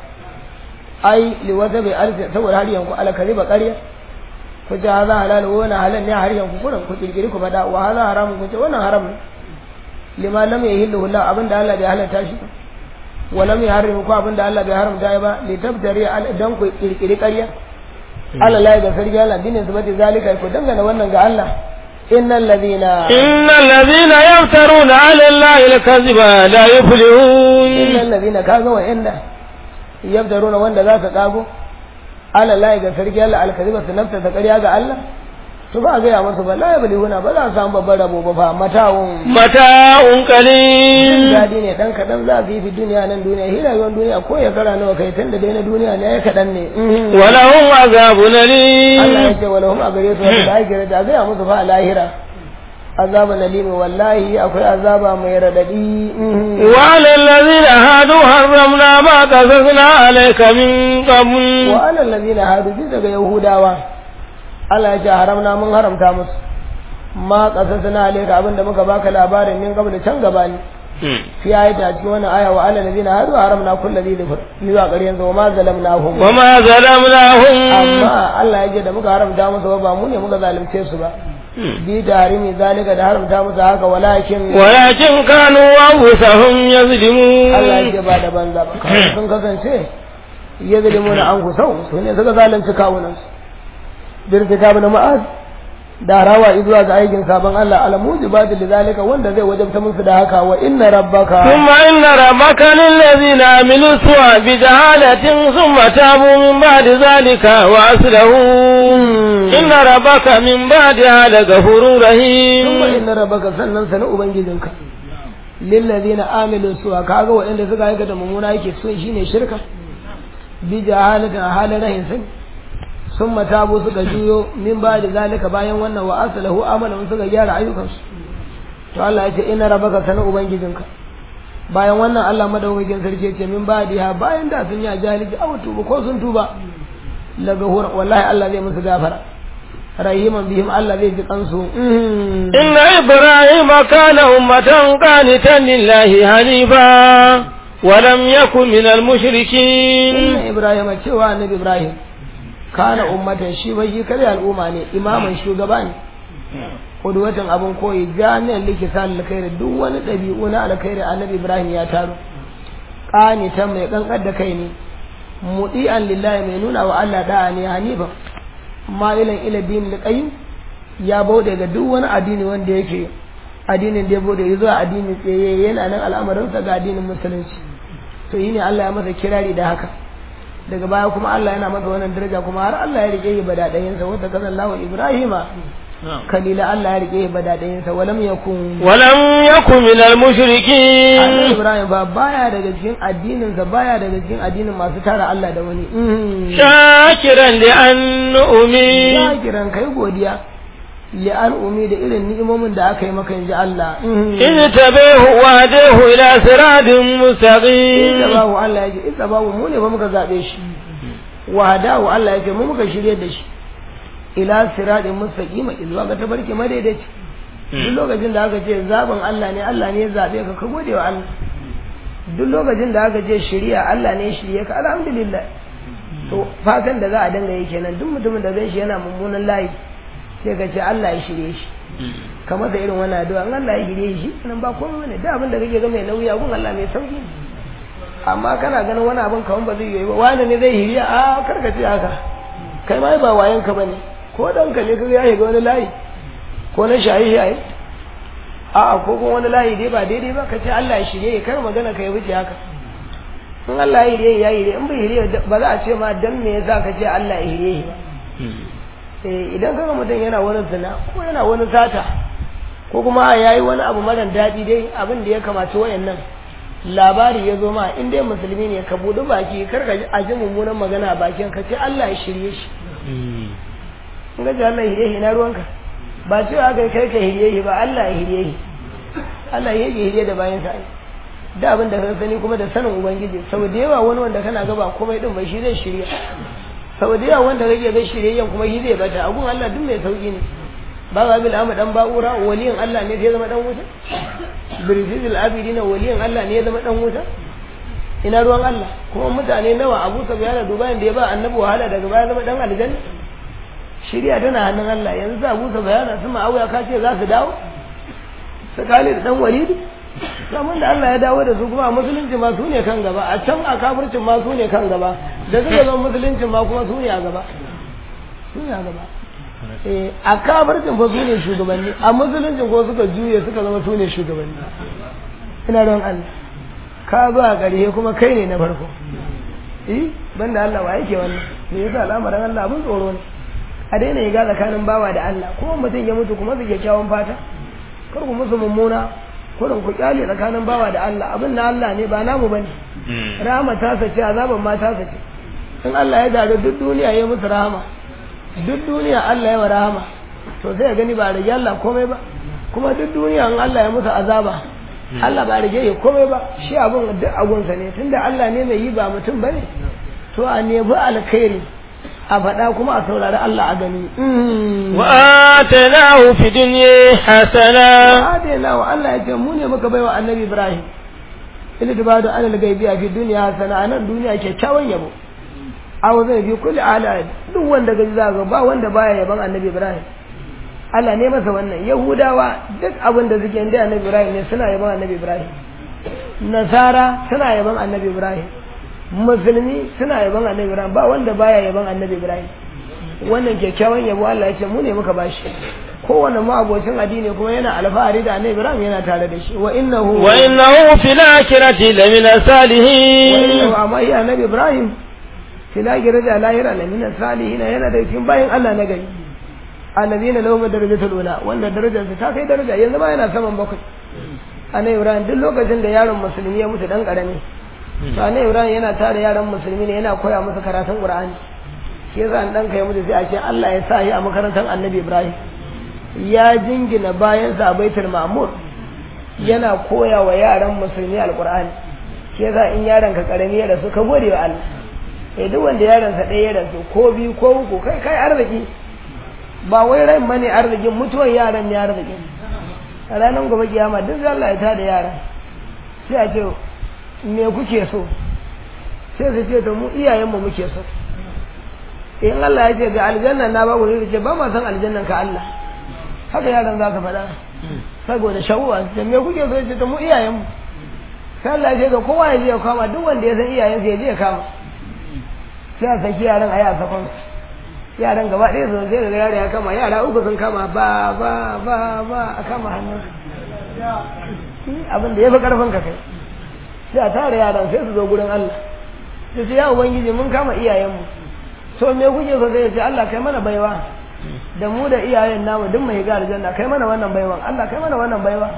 ai liwata bai alfi saboda har yanku alkari ba ƙarya ku ce haza halal wani halal ne har yanku kuran ku kirkiri ku faɗa wa haza haramun ku ce wannan haram ne lima lam yahillu Allah abinda Allah bai halatta shi wa lam yuharrimu ku abinda Allah bai haramta ba li tabtari dan ku kirkiri ƙarya Allah la ga sarki Allah dinin subati zalika ku dangana wannan ga Allah innal ladina innal ladina yaftaruna ala allahi alkaziba la yuflihun innal ladina kaga wa inda yabdaruna wanda za ka kago ala la ga sarki Allah alkaziba su nafta ta ƙarya ga Allah to ba ga ya musu ba la yablihuna ba za su samu babbar rabo ba fa mata'un mata'un qalil dadi ne dan kadan za su yi fi duniya nan duniya hirayen duniya ko ya kara nawa kai tunda dai na duniya ne ya kadan ne walahum azabun alim Allah ya ce walahum agare su da lahira da ga ya musu fa lahira azabun alim wallahi akwai azaba mai radadi wa alal ladina hadu harramna ma qasasna alayka min qabl wa alal ladina hadu daga yahudawa Allah ya ce haramna mun haramta musu ma qasasna alayka abinda muka baka labarin min qabl can gaba ne fi ayata cikin wannan aya wa alal ladina hadu haramna kullu dhi dhikr zuwa ƙaryan zo ma zalamnahum wa ma zalamnahum amma Allah ya ce da muka haramta musu ba mu ne muka zalunce su ba bi tarimi zalika da haramta musu haka walakin walakin kanu anfusahum yazlimun Allah ya ce ba da banza ba kawai sun kasance yazlimuna anfusahum sun ne suka zalunci kawunan su bir kitab na ma'az da rawa zuwa ga aikin sabon Allah al-mujibatu lidhalika wanda zai wajabta musu da haka wa inna rabbaka thumma inna rabbaka lil ladina amilu su'a bi jahalatin thumma tabu min ba'di dhalika wa aslahu inna rabbaka min ba'diha laghafurur rahim thumma inna rabbaka sannan sana ubangijinka lil ladina amilu su'a kaga wanda suka aikata mummuna yake so shine shirka bi jahalatin halin rahin sun sun matabu suka juyo min ba da zalika bayan wannan wa asalahu amalan suka gyara ayyukansu to Allah ya ce ina rabaka sana ubangijinka bayan wannan Allah madaukakin sarki ya ce min ba da bayan da sun yi jahilci aw tuba ko sun tuba laga hura wallahi Allah zai musu gafara rahiman bihim Allah zai ji kansu inna ibrahima kana ummatan qanitan lillahi hanifa wa lam yakun minal mushrikin inna ibrahima cewa annabi ibrahim kana ummatan shi bai yi kare al'umma ne imaman shugaba ne qudwatan abun koyi jami'an likisan alkhairi duk wani dabi'u na alkhairi annabi Ibrahim ya taro qanitan mai kankar da kai ne mudi'an lillahi mai nuna wa Allah da'a ne hanifa ma'ilan ila din liqayyim ya bauɗe ga duk wani addini wanda yake addinin da ya bauɗe zuwa addini tsaye yana nan al'amarinsa ga addinin musulunci to yi ne Allah ya masa kirari da haka daga baya kuma Allah yana masa wannan daraja kuma har Allah ya rike shi badadayinsa wanda kazallahu Ibrahima kalila Allah ya rike shi badadayinsa walam yakun walam yakun minal mushrikin Allah Ibrahim ba baya daga cikin addinin sa baya daga cikin addinin masu tara Allah da wani shakiran li an'umi shakiran kai godiya li an'umi da irin ni'imomin da aka yi maka inji Allah in tabahu wa dahu ila siratin mustaqim tabahu Allah ya ce in tabahu mu ne ba muka zabe shi wa dahu Allah ya ce mu muka shirye da shi ila siratin mustaqim zuwa ga tabarki madaidaici duk lokacin da aka ce zaben Allah ne Allah ne ya zabe ka ka gode wa Allah duk lokacin da aka ce shiriya Allah ne ya shirye ka alhamdulillah to fatan da za a dinga yi kenan duk mutumin da zai shi yana mummunan layi sai ka ce Allah ya shirye shi kamar da irin wannan addu'a in Allah ya shirye shi nan ba komai ne da abin da kake ga mai nauyi gun Allah mai sauki amma kana ganin wani abin kaman ba zai yi ba wani ne zai hiriya a karka ce haka kai ma ba wayan ka bane ko dan ka ne ka ya ga wani layi ko na shayi shayi a a ko kuma wani layi dai ba daidai ba ka ce Allah ya shirye kar magana ka yi wuce haka in Allah ya shirye ya shirye in bai shirye ba za a ce ma dan me yasa ka ce Allah ya shirye ba idan kaga mutum yana wani zina ko yana wani sata ko kuma ya yi wani abu mara daɗi dai abin da ya kamaci wayannan labari ya zo ma in dai musulmi ne ka buɗi baki kar ka a ji mummunan magana a bakin ka ce Allah ya shirye shi in ga Allah ya shirye shi na ruwanka ba cewa kai kai ka shirye shi ba Allah ya shirye shi Allah ya shirye da bayan sa da abin da ka sani kuma da sanin ubangiji sau da yawa wani wanda kana gaba komai din bai shi zai shirye sau da yawa wanda kake ga shirye kuma shi zai bata agun Allah duk mai sauki ne ba ga bil amma dan ba'ura waliyin Allah ne ya zama dan wuta birzil abidina waliyin Allah ne ya zama dan wuta ina ruwan Allah kuma mutane nawa Abu Sufyan da Dubai da ya ba annabi wahala daga baya zama dan aljanna shiriya tana hannun Allah yanzu Abu Sufyan su ma'auya ka ce za su dawo su kale da dan Walid samun da Allah ya dawo da su kuma a musulunci ma su ne kan gaba a can a kafircin ma su ne kan gaba da suka zama musuluncin ma kuma su ne a gaba su ne a gaba eh a kafircin fa su ne shugabanni a musuluncin ko suka juye suka zama su ne shugabanni ina don Allah ka zo a ƙarshe kuma kai ne na farko eh banda Allah wa yake wannan me yasa al'amarin Allah abin tsoro ne a daina yiga tsakanin bawa da Allah kuma mutum ya mutu kuma su kyakkyawan fata kar ku musu mummuna kurin ku kyale tsakanin bawa da Allah abin na Allah ne ba namu bane rahama ta sace azaban ma ta sace in Allah ya zaga duk duniya ya musu rahama duk duniya Allah ya wa rahama to sai ya gani ba rage Allah komai ba kuma duk duniya in Allah ya musu azaba Allah ba rage ya komai ba shi abun duk agunsa ne tunda Allah ne mai yi ba mutum bane to a nemi alkhairi a faɗa kuma a saurari Allah a gani wa atanahu fi dunya hasana wa atanahu Allah ya ce mu ne muka baiwa annabi Ibrahim ila tibadu anil gaibi a fi dunya hasana anan duniya kyakkyawan yabo aw zai bi kulli ala duk wanda gaji zaga ba wanda baya yaban annabi Ibrahim Allah ne masa wannan Yahudawa duk abin da suke inda annabi Ibrahim ne suna yaban annabi Ibrahim Nasara suna yaban annabi Ibrahim musulmi suna yaban annabi Ibrahim ba wanda baya yaban annabi Ibrahim wannan kyakkyawan yabo Allah ya ce mu ne muka bashi kowanne mu abocin addini kuma yana alfahari da annabi Ibrahim yana tare da shi wa innahu wa innahu fil akhirati lamina salihin wa innahu amma ya annabi Ibrahim fil akhirati lahira lamina salihin yana da cikin bayin Allah na gari annabiyina lahum darajatul ula wanda darajarsa ta kai daraja yanzu ma yana saman bakwai annabi Ibrahim duk lokacin da yaron musulmi ya mutu dan karami to annabi Ibrahim yana tare yaran musulmi ne yana koya musu karatun Qur'ani shi yasa an dan kai musu sai a ce Allah ya sa shi a makarantar annabi Ibrahim ya jingina bayan sa Baitul Ma'mur yana koya wa yaran musulmi alqur'ani shi yasa in yaron ka karami ya rasu ka gode wa Allah eh duk wanda yaron sa ɗaya ya rasu ko biyu ko uku kai kai arziki ba wai rai mane arzikin mutuwar yaran ne arziki a ranar gobe kiyama duk Allah ya tada yaran sai a ce me kuke so sai su ce to mu iyayenmu muke so in Allah ya ce ga aljanna na ba wuri ce ba ma san aljannan ka Allah haka yaran za ka faɗa saboda shawuwa da me kuke so ce ta mu iyayenmu sai Allah ya ce ga kowa ya je ya kama duk wanda ya san iyayensa ya je ya kama sai a saki yaran a yi a sakon yaran gaba ɗaya sun sai daga yara ya kama yara uku sun kama ba ba ba ba a kama hannun abin da ya fi ƙarfin ka kai sai a tara yaran sai su zo gurin Allah sai ce ya ubangiji mun kama iyayenmu to me kuke so sai ya ce Allah kai mana baiwa da mu da iyayen namu duk mu higa aljanna kai mana wannan baiwan Allah kai mana wannan baiwa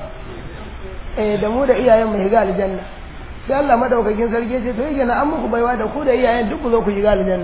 eh da mu da iyayen mu higa aljanna sai Allah madaukakin sarki ce to yake na an muku baiwa da ku da iyayen duk ku zo ku higa aljanna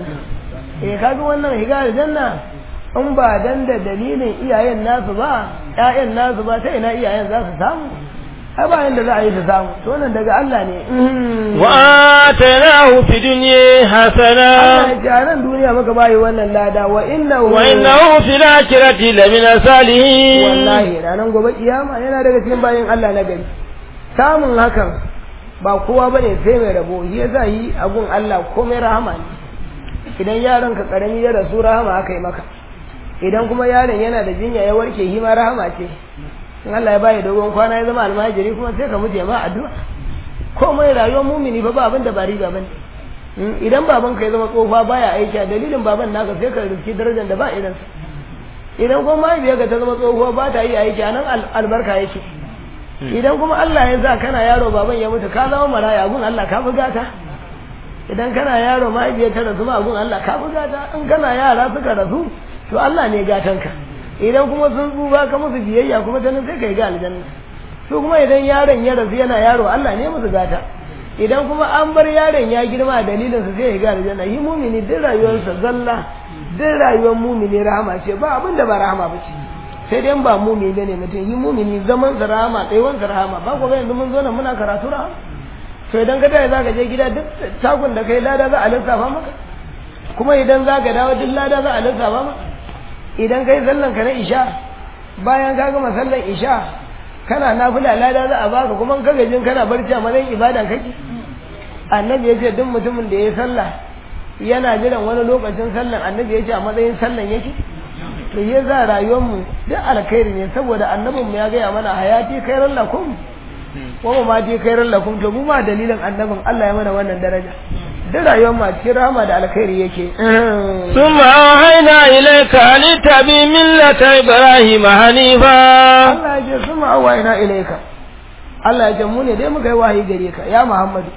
eh kaga wannan higa aljanna in ba dan da dalilin iyayen nasu ba ƴaƴan nasu ba ta ina iyayen za su samu ai ba yanda za a yi su samu to wannan daga Allah ne wa atainahu fi dunya hasana Allah ya nan duniya muka bayi wannan lada wa innahu wa innahu fil akhirati lamina salihin wallahi ranan gobe kiyama yana daga cikin bayin Allah na gari samun hakan ba kowa bane sai mai rabo shi yasa yi agun Allah komai rahama ne idan yaron ka karami ya rasu rahama aka yi maka idan kuma yaron yana da jinya ya warke shi ma rahama ce in Allah ya bayi dogon kwana ya zama almajiri kuma sai ka mutu ma addu'a komai rayuwar mumini fa ba abin da ba riga bane idan baban ka ya zama tsofa baya aiki a dalilin baban naka sai ka riski darajar da ba irin sa idan kuma mahaifiyar ka ta zama tsohuwa ba ta yi aiki a nan albarka yake idan kuma Allah ya sa kana yaro baban ya mutu ka zama maraya gun Allah ka fi gata idan kana yaro mahaifiyar ta rasu ma gun Allah ka fi gata in kana yara suka rasu to Allah ne gatanka idan kuma sun tsufa ka musu biyayya kuma ta nan sai kai ga aljanna su kuma idan yaron ya rasu yana yaro Allah ne musu gata idan kuma an bar yaron ya girma a dalilin su sai ya ga aljanna yi mumini duk rayuwarsa zalla duk rayuwar mumini rahama ce ba abin da ba rahama ba ce sai dai ba mumini ne mutum yi mumini zaman sa rahama tsayuwar sa rahama ba ko ga yanzu mun zo nan muna karatu rahama to idan ka tafi zaka je gida duk takun da kai lada za a lissafa maka kuma idan zaka dawo duk lada za a lissafa maka idan kai sallan ka na isha bayan ka gama sallan isha kana nafila lada za a baka kuma ka gajin kana barci a matsayin ibada kake annabi ya ce duk mutumin da ya sallah yana jiran wani lokacin sallan annabi ya ce a matsayin sallan yake to ya za rayuwar mu duk alkhairi ne saboda annabin mu ya gaya mana hayati khairan lakum wa mamati khairan lakum to mu ma dalilin annabin Allah ya mana wannan daraja duk rayuwar ma cikin rahama da alkhairi yake summa auhayna ilayka litabi millata ibrahim hanifa Allah ya ce summa auhayna ilayka Allah ya ce mu ne dai muka yi wahayi gare ka ya Muhammadu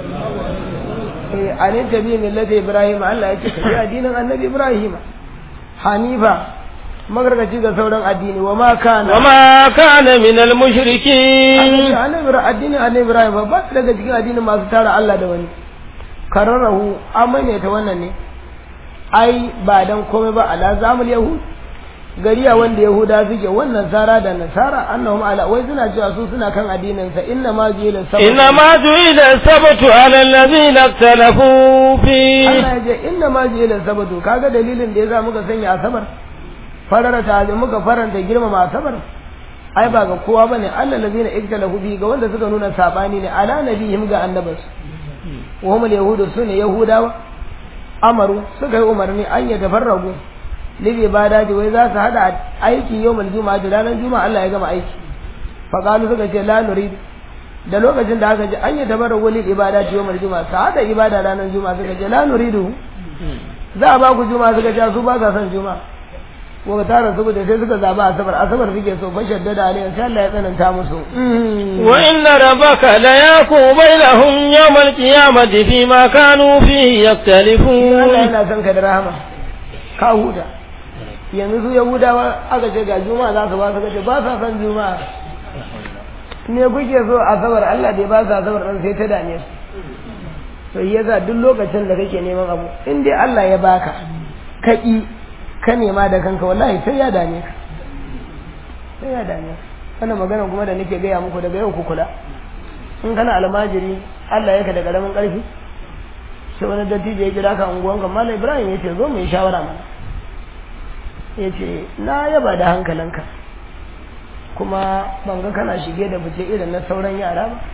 eh alitabi millata ibrahim Allah ya ce ka addinin annabi ibrahim hanifa magargaci ga sauran addini wa ma kana wa ma kana min al mushrikin annabi addinin annabi ibrahim ba daga cikin addinin masu tara Allah da wani kararrahu amane ta wannan ne ai ba dan komai ba ala zamul yahud gariya wanda yahuda suke wannan sara da nasara annahum ala wai suna cewa su suna kan addinin sa inna ma ju'ila sabatu inna ma ju'ila sabatu ala allazina ikhtalafu fi Allah ya ce inna ma ju'ila sabatu kaga dalilin da yasa muka sanya asabar farara ta muka faranta girmama asabar ai ba ga kowa bane Allah allazina ikhtalafu fi ga wanda suka nuna sabani ne ala nabihim ga annabinsu وهم اليهود سنة يهودا أمروا سكي أمرني أن يتفرقوا للعبادات وإذا سهد أيكي يوم الجمعة لانا الجمعة الله يقام أيكي فقالوا سكي لا نريد da lokacin da aka ji an yi tabarra wali ibada ta yawmal juma'a sa'ada ibada ranar juma'a suka ce la nuridu za a ba ku juma'a suka ce su ba sa son juma'a wa tara saboda sai suka zaba asabar asabar suke so fa shaddada alayhi sai Allah ya tsananta musu wa inna rabbaka la yaqumu bainahum yawmal qiyamati fi ma kanu fihi yaktalifun Allah yana son ka da rahama ka huda yanzu su yahudawa aka ce ga juma'a za su ba su ce ba sa son juma'a me kuke so asabar Allah da ba sa asabar dan sai ta dame su to yasa duk lokacin da kake neman abu in dai Allah ya baka kaki ka nema da kanka wallahi sai ya dame ka sai ya dame ka wannan magana kuma da nake gaya muku daga yau ku kula in kana almajiri Allah yake da karamin karfi sai wani dattijo ya kira ka unguwan ka Malam Ibrahim yace zo mu yi shawara mana yace na yaba da hankalinka kuma ban ga kana shige da fice irin na sauran yara ba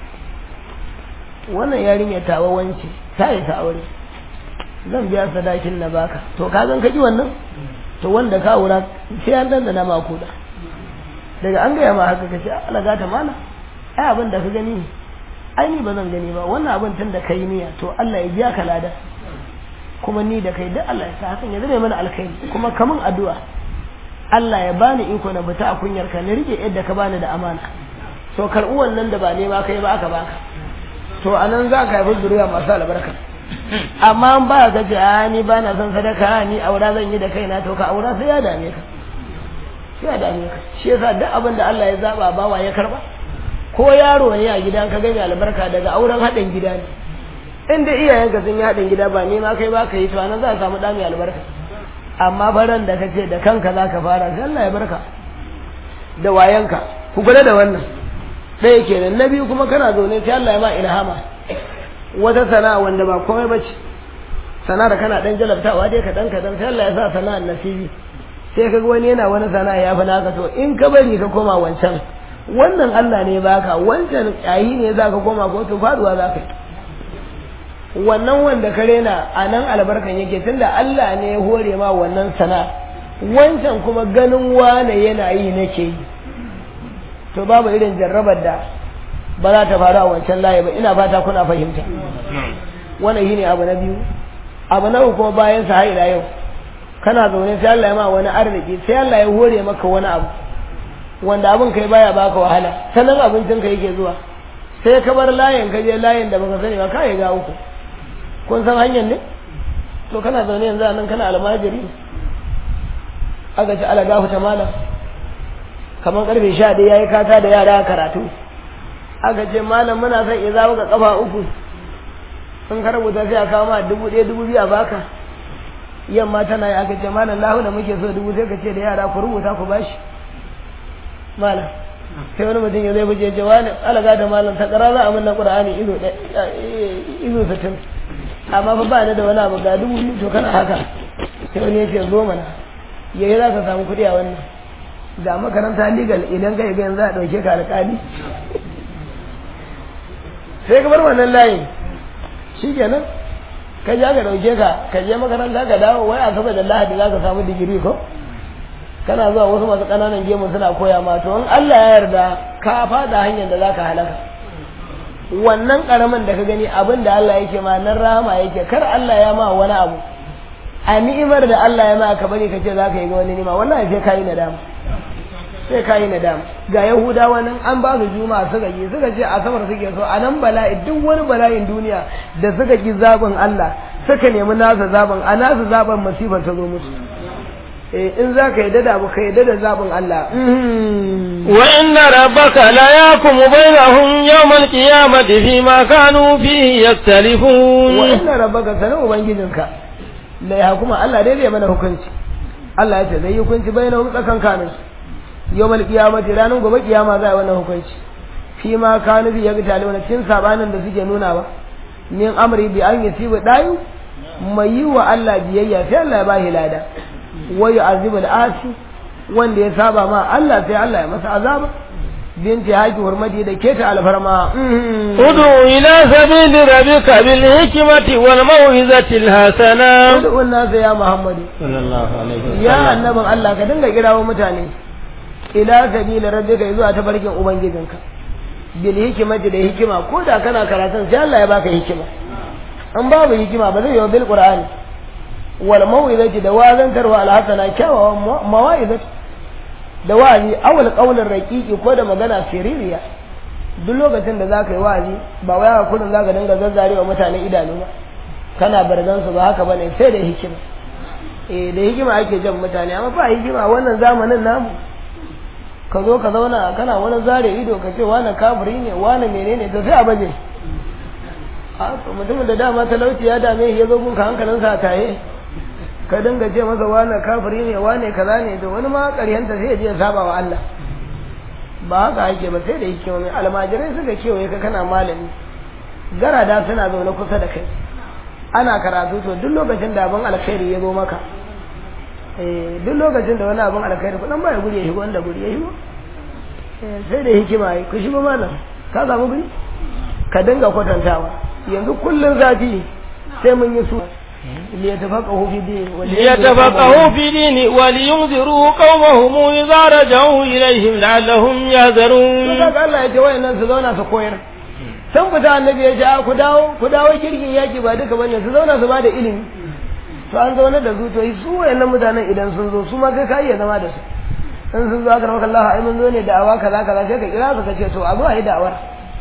wannan yarinya tawa wance ta yi ta aure zan biya sadakin na baka to ka zan kaji wannan to wanda ka wura sai an dandana ma kuda daga an gaya ma haka kace Allah gata mana ai abin da ka gani ai ni ba zan gani ba wannan abin tun da kai niyya to Allah ya biya ka lada kuma ni da kai duk Allah ya sa hakan ya zame mana alkhairi kuma kaman addu'a Allah ya bani iko na bata a kunyar ka na rike yadda ka bani da amana to karɓi wannan da ba ne ba kai ba aka baka to anan za ka haifi zuriya masu albarka amma an ba ka ce a ni ba na son sadaka ni aura zan yi da kaina to ka aura sai ya dame ka sai ya dame ka shi yasa duk abin da Allah ya zaba bawa ya karba ko yaro ne a gidan ka gani albarka daga auren haɗin gida ne inda iyayen ka sun yi haɗin gida ba ne ma kai ba ka yi to anan za a samu ɗa mai albarka amma baran da kace da kanka za ka fara sai Allah ya barka da wayanka ku kula da wannan ɗaya kenan na biyu kuma kana zaune sai Allah ya ma ilhama wata sana'a wanda ba komai bace sana'ar kana dan jalabtawa dai kadan kadan sai Allah ya sa sana'ar nasibi sai kaga wani yana wani sana'a ya fa naka to in ka bari ka koma wancan wannan Allah ne baka wancan yayi ne zaka koma ko to faduwa zaka yi wannan wanda ka rena anan albarkan yake tunda Allah ne ya hore ma wannan sana'a wancan kuma ganin wane yana yi nake yi to babu irin jarrabar da ba za ta faru a wancan layi ba ina fata kuna fahimta wannan shine abu na biyu abu na uku kuma bayan sa haila yau kana zaune sai Allah ya ma wani arziki sai Allah ya hore maka wani abu wanda abin kai baya baka wahala sanan abincin ka yake zuwa sai ka bar layin ka je layin da baka sani ba kai ga uku kun san hanyar ne to kana zaune yanzu nan kana almajiri aka ci ala gafu ta malam kamar karfe sha ɗaya yayi kata da yara karatu aka ce malam muna son ya zawo ga kafa uku sun ka rubuta sai a kawo ma dubu ɗaya dubu biyu a baka yamma tana yi aka ce malam lahu da muke so dubu sai ka ce da yara ku rubuta ku bashi malam sai wani mutum ya zai fice ce wani alaga da malam ta kara za a mun na qur'ani izo izo sittin amma fa ba ni da wani abu ga dubu biyu to kana haka sai wani ya ce zo mana yayi za ka samu kuɗi a wannan ga makaranta legal idan kai ga yanzu a dauke ka alƙali sai ka bar wannan layin shikenan ka ja ka dauke ka ka je makaranta ka dawo wai a saboda Lahadi za ka samu digiri ko kana zuwa wasu masu kananan gemu suna koya ma to in Allah ya yarda ka fada hanyar da zaka halaka wannan karamin da ka gani abin da Allah yake ma nan rahama yake kar Allah ya ma wani abu a ni'imar da Allah ya ma ka bari ka ce zaka yi ga wani ni'ima wallahi sai kai nadama sai kai nadama ga Yahudawa nan an ba su juma'a suka yi suka ce asabar suke so a nan bala'i duk wani bala'in duniya da suka ki zabin Allah suka nemi nasa zabin a nasa zabin masifar ta zo musu in za ka yadda da abu ka yadda da zaɓin Allah. Wa inna rabbaka la yakumu bainahum yawmal qiyamati fi ma kanu fihi yaktalifun. Wa inna rabbaka sanan ubangijinka la yakuma Allah dai zai mana hukunci. Allah ya ce zai hukunci bainahum tsakan kanun yawmal qiyamati ranar gobe kiyama za a wannan hukunci. Fi ma kanu fihi yaktalifun cikin sabanin da suke nuna ba. Min amri bi an yasibu dayu mai yi wa Allah biyayya sai Allah ya bashi lada. wai azibul asi wanda ya saba ma Allah sai Allah ya masa azaba binti haji hurmati da keta alfarma udu ila sabili rabbika bil hikmati wal mau'izati al hasana udu wannan ya Muhammadu sallallahu alaihi wasallam ya annabin Allah ka dinga kirawo mutane ila sabili rabbika zuwa ta barkin ubangijinka bil hikmati da hikima ko da kana karatun sai Allah ya baka hikima an babu hikima ba zai yi bil qur'ani wal mau'izati da wazantarwa al hasana kyawawan mawa'izati da wa'azi awal qaulin raqiqi ko da magana siririya duk lokacin da zaka yi wa'azi ba wai haka kullun zaka dinga zazzarewa mutane idanu ba kana bargan su ba haka bane sai da hikima eh da hikima ake jan mutane amma ba hikima wannan zamanin namu ka zo ka zauna kana wani zare ido ka ce wani kafiri ne wani menene to sai a baje a mutumin da dama talauci ya dame shi ya zo gunka hankalinsa taye ka dinga ce masa wane kafiri ne wane kaza ne to wani ma ƙaryanta sai ya je saba wa Allah ba haka yake ba sai da hikimomi almajirai suka kewaye ka kana malami garada suna zaune kusa da kai ana karatu to duk lokacin da abin alkhairi ya zo maka eh duk lokacin da wani abin alkhairi kudan ba ya guri ya shigo wanda guri ya shigo sai da hikima yi ku shigo malam ka samu guri ka dinga kwatantawa yanzu kullun zafi sai mun yi su liyatafaqahu fi din ليتفقهوا في دين ولينذروا قومهم إذا رجعوا إليهم لعلهم يحذرون. kaga Allah ya ce wayannan su zauna su koyar san fita annabi ya ce a ku dawo ku dawo kirkin yaki ba duka bane su zauna su bada ilimi to an zauna da su to su wayannan mutanen idan sun zo su ma kai ka iya zama da su in sun zo aka ramaka Allah ai mun zo ne da'awa kaza kaza sai ka kira su ka ce to abu ai da'awar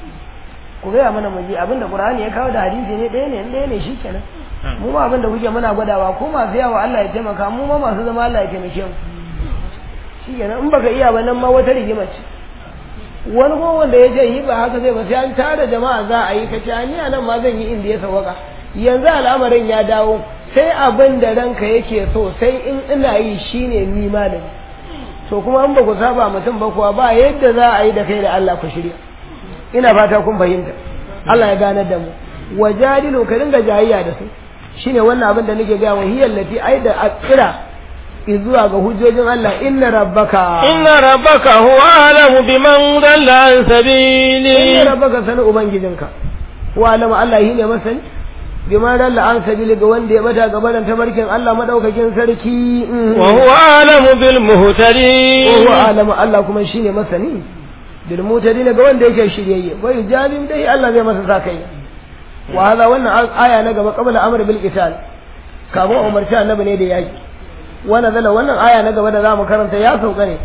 ku ga mana mu ji abinda Qur'ani ya kawo da hadisi ne ɗaya ne ɗaya ne shikenan mu ma abinda kuke muna gwadawa ko masu yawa Allah ya taimaka mu ma masu zama Allah ya taimake mu shikenan in baka iya ba nan ma wata rigima ce wani ko wanda ya ce yi ba haka zai ba sai an tara jama'a za a yi kace ni a nan ma zan yi inda ya sawaka yanzu al'amarin ya dawo sai abin da ranka yake so sai in ina yi shine ni malami to kuma in ba ku saba mutum ba kuwa ba yadda za a yi da kai da Allah ku shirya ina fata kun fahimta Allah ya ganar da mu wajadilu ka dinga jayayya da su shine wannan abin da nake ga wa hiyal lati aida akira izuwa ga hujjojin Allah inna rabbaka inna rabbaka huwa alamu biman dalla an sabili inna rabbaka sanu ubangijinka wa alamu Allah shine masani biman dalla an sabili ga wanda ya bata gaban tabarkin Allah madaukakin sarki wa huwa alamu bil muhtadin wa alamu Allah kuma shine masani bil muhtadin ga wanda yake shiryayye wa yujabim dai Allah zai masa sakai wa hada wannan aya na gaba qabla amr bil qital kafin umarci annabi ne da yaki wannan zala wannan aya na gaba da zamu karanta ya sauka ne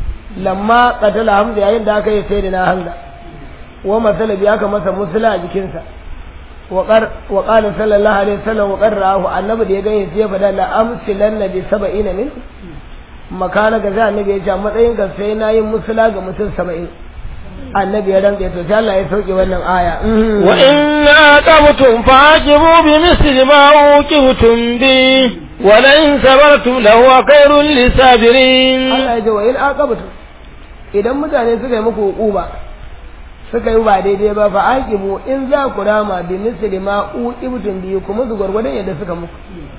lamma qatala hamza yayin da aka yi sayyidina hamza wa masala bi aka masa musula a jikinsa wa qar wa qala sallallahu alaihi wasallam wa qarra'ahu annabi da ya gani sai ya fada la amsilanna bi sab'ina min makana ga za annabi ya ce matsayin ka sai nayin musula ga mutum saba'in annabi ya rantsa to sai Allah ya sauke wannan aya wa inna aqabtum fa'ajibu bi misli ma uqibtum bi wa la in sabartum lahu khairul lisabirin Allah ya ce wa in aqabtum idan mutane suka yi muku hukuma suka yi ba daidai ba fa'ajibu in za ku rama bi misli ma uqibtum bi kuma su gurgurdan yadda suka muku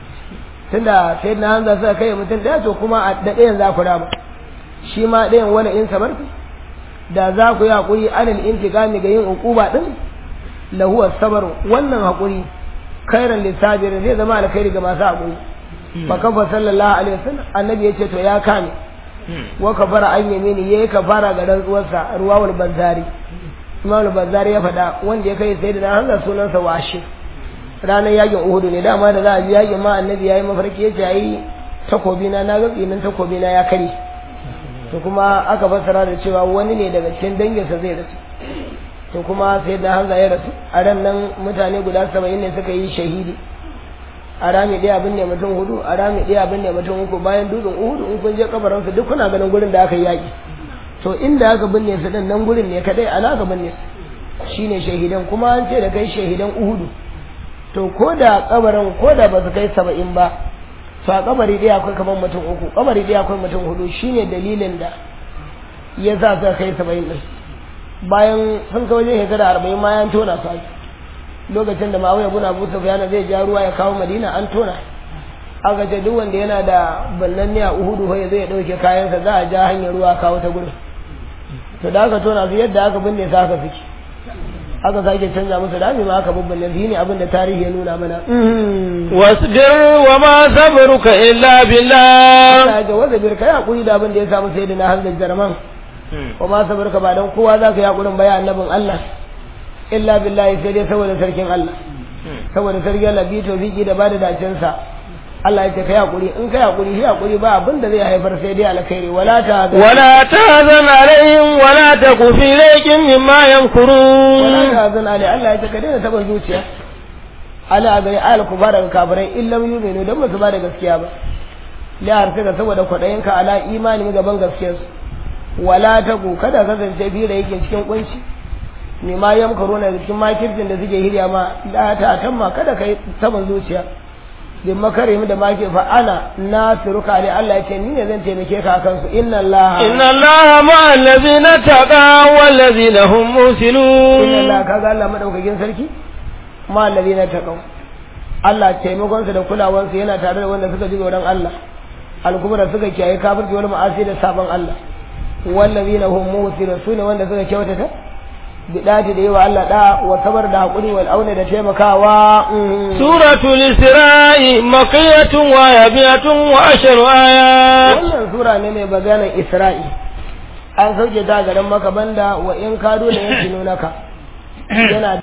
tunda sai na hanza suka kai mutum daya to kuma a da ɗayan za ku rama shi ma ɗayan wala in sabartum da za ku yi haƙuri anil intiqami ga yin uquba din lahu as-sabr wannan haƙuri khairan lisabirin zai zama alkhairi ga masu haƙuri fa kafa sallallahu alaihi wasallam annabi yace to ya kame wa kafara an yamini yayi kafara ga rantsuwarsa ruwawul bazari imamul bazari ya faɗa wanda ya kai sayyidina Hamza sunansa washi ranar yakin Uhud ne dama da za a ji yakin ma annabi yayi mafarki yace yayi takobi na na ga tsinin takobi na ya kare to kuma aka fassara da cewa wani ne daga cikin danginsa zai rasu to kuma sai da Hamza ya rasu a ran nan mutane guda saba'in ne suka yi shahidi a rami ɗaya abin ne mutum hudu a rami ɗaya abin ne mutum uku bayan dutsen uhudu in kun je kabarinsu duk kuna ganin gurin da aka yi yaƙi to inda aka binne su din nan gurin ne kadai ana ka binne su shine shahidan kuma an ce da kai shahidan uhudu to ko da kabarin ko da ba su kai saba'in ba to a kabari ɗaya akwai kamar mutum uku kabari ɗaya akwai mutum hudu shine dalilin da ya sa suka kai saba'in ɗin bayan sun kai wajen shekara arba'in ma yan tona su lokacin da ma'auya buna abu sufyana zai ja ruwa ya kawo madina an tona aka ce duk wanda yana da ballan ne a uhudu ko ya zai dauke kayansa za a ja hanyar ruwa kawo ta gurin to da aka tona su yadda aka binne su aka fiki aka sake canza musu rami ma aka bubbanne shi ne abin da tarihi ya nuna mana wasbir wa ma sabruka illa billah Allah ya wasbir kai hakuri da abin da ya samu sayyidina Hamza jarman wa ma sabruka ba dan kowa zaka yi hakurin baya annabin Allah illa billahi sai dai saboda sarkin Allah saboda sarkin Allah bi tawfiki da bada dacin sa Allah ya ce kai hakuri in kai hakuri shi hakuri ba abin da zai haifar sai dai alkhairi wala ta wala tahzan alaihim wala taku fi laykin mimma yamkurun wala tahzan alai Allah ya ce ka daina taɓa zuciya ala gari al kubara kafirai illa yu'minu dan ba su ba da gaskiya ba la harka saboda kwadayin ka ala imani gaban gaskiyar su wala taku kada ka zance fi da yake cikin kunci ne ma yamkaro na cikin makircin da suke hirya ma la ta tamma kada kai taɓa zuciya bin makarim da make fa ana nasiruka ali Allah ya ce ni ne zan taimake ka akan su inna Allah inna Allah ma allazina taqa wal ladina hum muhsinun inna Allah kaga Allah madaukakin sarki ma allazina taqa Allah taimakon su da kulawar su yana tare da wanda suka ji tsoron Allah al-kubra suka kiyaye kafirci wal ma'asi da sabon Allah wal ladina hum muhsinun sune wanda suka kyautata bidati da yawa Allah da wa sabar da hakuri wal auna da taimakawa. suratul isra'i makiyatun wa yabiyatun wa ashru ayat. Wannan sura ne mai maganar Isra'i an sauke ta garin Makka banda wa in kado da yanki nunaka yana